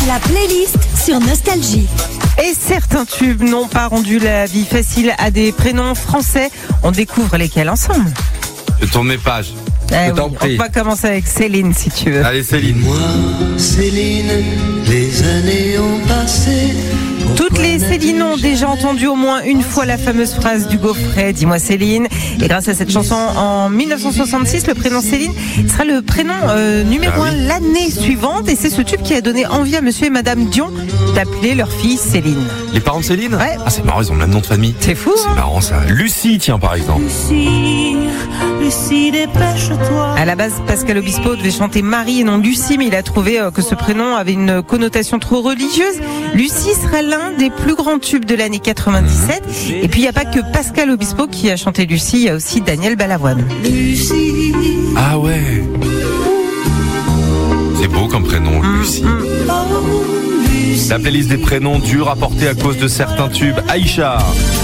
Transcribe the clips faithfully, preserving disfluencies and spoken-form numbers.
La playlist sur Nostalgie. Et certains tubes n'ont pas rendu la vie facile à des prénoms français. On découvre lesquels ensemble. Je tourne mes pages. Eh Je t'en oui, prie. on va commencer avec Céline si tu veux. Allez Céline. Moi, Céline, les années ont passé. Toutes les Céline ont déjà entendu au moins une fois la fameuse phrase du Gaufret, dis-moi Céline. Et grâce à cette chanson, en dix-neuf cent soixante-six, le prénom Céline sera le prénom euh, numéro Ah un oui. l'année suivante. Et c'est ce tube qui a donné envie à monsieur et madame Dion d'appeler leur fille Céline. Les parents de Céline Ouais. Ah c'est marrant, ils ont le même nom de famille. C'est fou, C'est hein? marrant ça. Lucie, tiens par exemple. Lucie, Lucie, dépêche-toi. À la base, Pascal Obispo devait chanter Marie et non Lucie, mais il a trouvé euh, que ce prénom avait une connotation trop religieuse. Lucie sera l'un des plus grands tubes de l'année quatre-vingt-dix-sept. Et puis il n'y a pas que Pascal Obispo qui a chanté Lucie, il y a aussi Daniel Balavoine. Lucie, Ah ouais. C'est beau comme prénom, Lucie. oh, Lucie. La playlist des prénoms durs à porter à cause de certains tubes. Aïcha.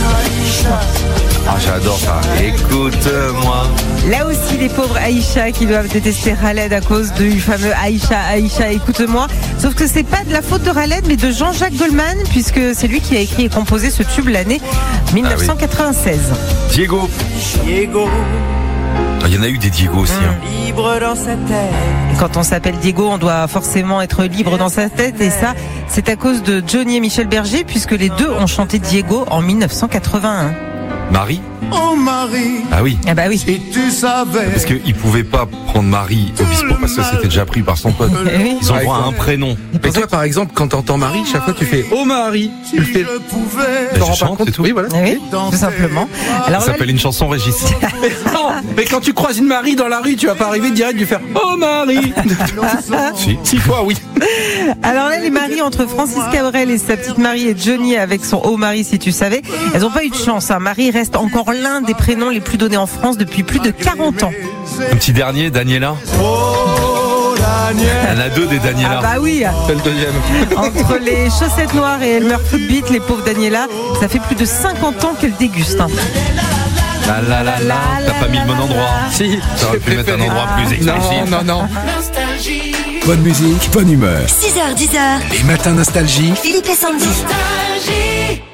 Ah j'adore ça. Écoute-moi. Là aussi, les pauvres Aïcha qui doivent détester Khaled à cause du fameux Aïcha, Aïcha, écoute-moi. Sauf que c'est pas de la faute de Khaled, mais de Jean-Jacques Goldman, puisque c'est lui qui a écrit et composé ce tube l'année dix-neuf cent quatre-vingt-seize. Diego. Diego, Ah, il y en a eu des Diego aussi. hein. libre dans sa tête. Et quand on s'appelle Diego, on doit forcément être libre dans sa tête, et ça, c'est à cause de Johnny et Michel Berger, puisque les deux ont chanté Diego en dix-neuf cent quatre-vingt-un. Marie. Oh Marie, Ah oui. Ah bah oui. si tu savais. Parce qu'ils pouvaient pas prendre Marie Obispo parce que c'était déjà pris par son pote. Eh oui. Ils ont droit à un prénom. Mais toi, par exemple, quand t'entends Marie, chaque fois tu fais « Oh Marie !» Si Tu le fais. je pouvais. Ben, T'en je rends pas chante, compte c'est tout. Oui, voilà. Eh oui, tout simplement. Alors Ça là, s'appelle une chanson Régis. Mais non, mais quand tu croises une Marie dans la rue, tu vas pas arriver direct de faire « Oh Marie !» Si. Six fois, oui. alors là, les maris entre Francis Cabrel et sa petite Marie et Johnny avec son Oh Marie si tu savais, elles n'ont pas eu de chance. Hein. Marie reste encore l'un des prénoms les plus donnés en France depuis plus de quarante ans. Un petit dernier, Daniela. Oh Il y Daniel. en a deux des Ah Daniela. bah oui. C'est le deuxième. Entre les chaussettes noires et Elmer Footbeat, les pauvres Daniela, ça fait plus de cinquante ans qu'elle déguste. Hein. La la la la. T'as pas mis le bon endroit. Si. Ça aurait pu mettre un endroit plus explicite. Non, non, non. Bonne musique, bonne humeur. six heures, dix heures. Les matins nostalgie. Philippe et Sandy. Nostalgie.